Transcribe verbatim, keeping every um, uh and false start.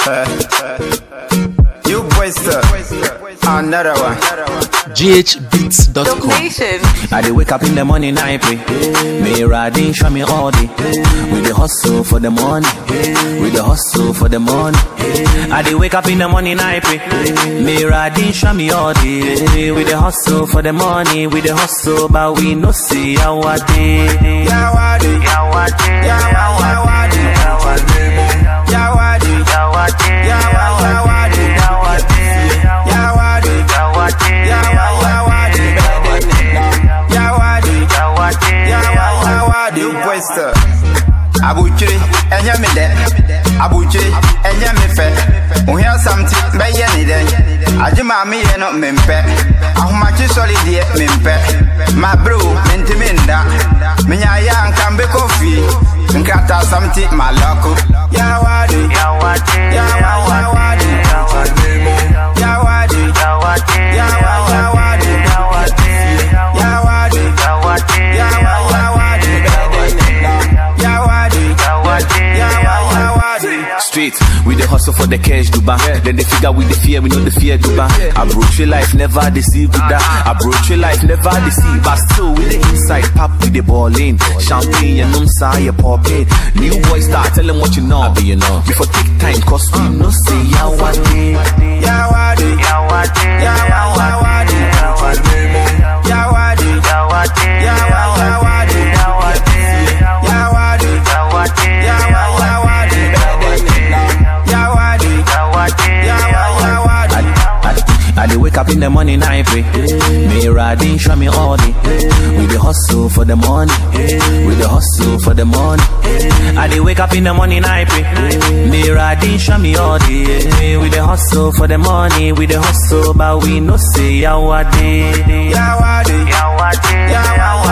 You boyster, another one. G H beats dot com. I dey wake up in the morning, I pray. May Radin show me all day. We dey hustle for the money. We dey hustle for the money. I dey wake up in the morning, I pray. May Radin show me all day. We dey hustle for the money. We dey hustle, but we no see our day. Yawadi, Yawadi, Yawadi, Yawadi, Yawadi, Yawadi, Yawadi, Yawadi, you boyster. Abuchiri, enya me de. Abuchiri, enya me fe. We hear something, be ye ni den. Ajima mi ye no mempe. Ahumachi solid ye mempe. My bro, mentiminda. Minya ya nkambe kofi. Nkata something malako. Yawadi, Yawadi, Yawadi, Yawadi, Yawadi, Yawadi, Yawadi, Yawadi, Yawadi, Street, we the hustle for the cash, Duba. Yeah. Then they figure with the fear, we know the fear, Duba. Yeah. I broach your life, never deceive with that. I broach your life, never deceive. But still, with the inside, pop with the ball in. Champagne, and um, say, pop it. New boy start, tell them what you know. Be you know. Before take time, cause we no say, Yawadi, Yawadi, Yawadi, Yawadi, Yawadi, Yawadi, Yawadi, Yawadi, Yawadi, I dey wake up in the morning, I pray. May Radin show me all day. We dey hustle for the money. We dey hustle for the money. I dey wake up in the morning, I pray. May Radin show me all day. We dey hustle for the money. We dey hustle, but we no say Yawadi, Yawadi, Yawadi, Yawadi.